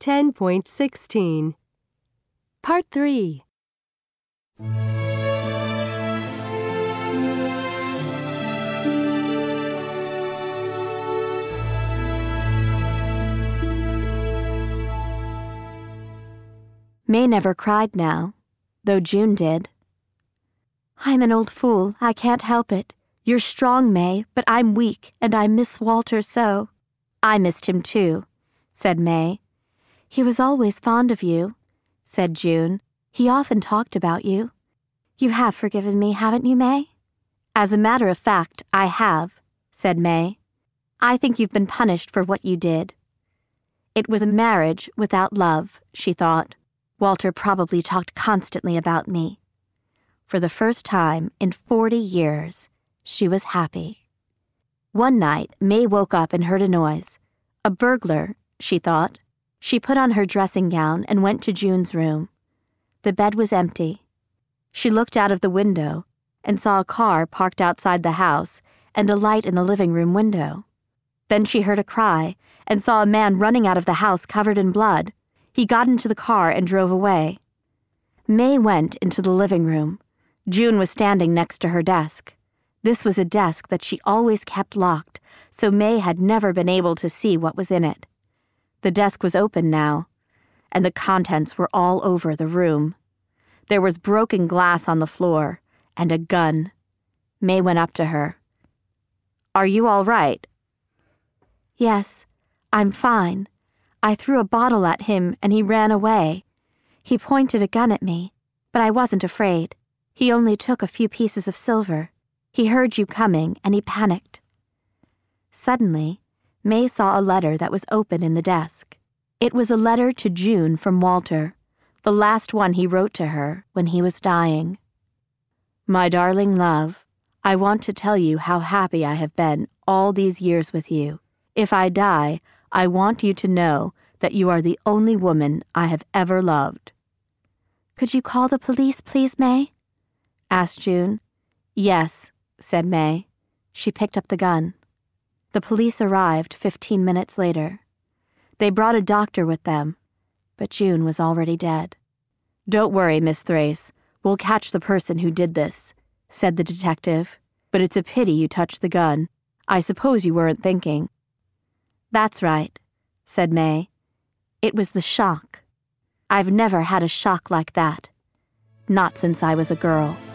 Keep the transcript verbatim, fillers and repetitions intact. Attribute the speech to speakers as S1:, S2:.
S1: ten point sixteen. Part three.
S2: May never cried now, though June did. "I'm an old fool, I can't help it. You're strong, May, but I'm weak, and I miss Walter so." "I missed him too," said May. "He was always fond of you," said June. "He often talked about you. You have forgiven me, haven't you, May?" "As a matter of fact, I have," said May. "I think you've been punished for what you did." It was a marriage without love, she thought. Walter probably talked constantly about me. For the first time in forty years, she was happy. One night, May woke up and heard a noise. A burglar, she thought. She put on her dressing gown and went to June's room. The bed was empty. She looked out of the window and saw a car parked outside the house and a light in the living room window. Then she heard a cry and saw a man running out of the house covered in blood. He got into the car and drove away. May went into the living room. June was standing next to her desk. This was a desk that she always kept locked, so May had never been able to see what was in it. The desk was open now, and the contents were all over the room. There was broken glass on the floor, and a gun. May went up to her. "Are you all right?" "Yes, I'm fine. I threw a bottle at him and he ran away. He pointed a gun at me, but I wasn't afraid. He only took a few pieces of silver. He heard you coming and he panicked." Suddenly, May saw a letter that was open in the desk. It was a letter to June from Walter, the last one he wrote to her when he was dying. "My darling love, I want to tell you how happy I have been all these years with you. If I die, I want you to know that you are the only woman I have ever loved." "Could you call the police, please, May?" asked June. "Yes," said May. She picked up the gun. The police arrived fifteen minutes later. They brought a doctor with them, but June was already dead. "Don't worry, Miss Thrace. We'll catch the person who did this," said the detective. "But it's a pity you touched the gun. I suppose you weren't thinking." "That's right," said May. "It was the shock. I've never had a shock like that. Not since I was a girl."